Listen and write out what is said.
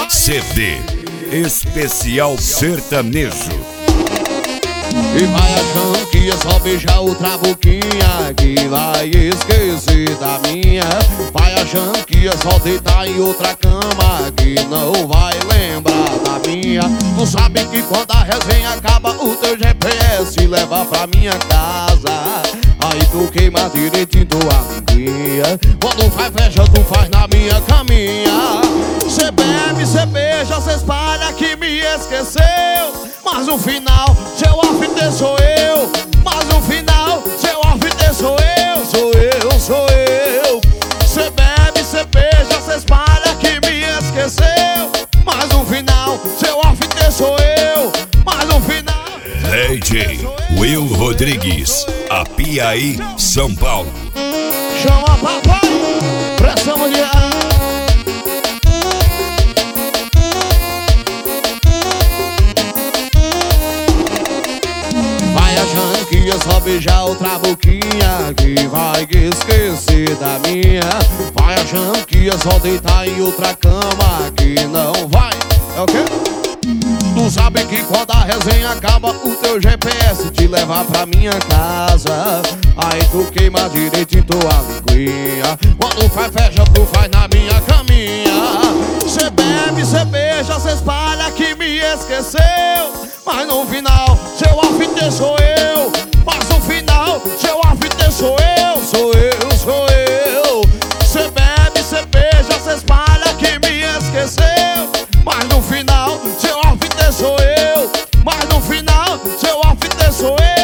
CD Especial Sertanejo. E vai achando que é só beijar outra boquinha que vai esquecer da minha. Vai achando que é só deitar em outra cama que não vai lembrar da minha. Tu sabe que quando a resenha acaba o teu GPS leva pra minha casa. Aí tu queima direitinho tua linguinha. Quando faz festa tu faz na minha caminha. Cê bebe, cê beija, cê espalha que me esqueceu. Mas no final, seu after sou eu. Mas no final, seu after sou eu. Sou eu, sou eu. Cê bebe, cê beija, cê espalha que me esqueceu. Mas no final, seu after sou eu. Mas no final, DJ Will Rodrigues, Apiaí, São Paulo. chama papai, pressão mulher. Achando que é só beijar outra boquinha que vai esquecer da minha. Vai achando que é só deitar em outra cama que não vai. É o quê? Tu sabe que quando a resenha acaba o teu GPS te leva pra minha casa. Aí tu queima direitinho tua linguinha. Quando faz festa tu faz na minha caminha. Cê bebe, cê beija, cê espalha que me esqueceu. Mas no final, seu after sou eu. Mas no final, seu after sou eu. Sou eu, sou eu. Cê bebe, cê beija, cê espalha que me esqueceu. Mas no final, seu after sou eu. Mas no final, seu after sou eu.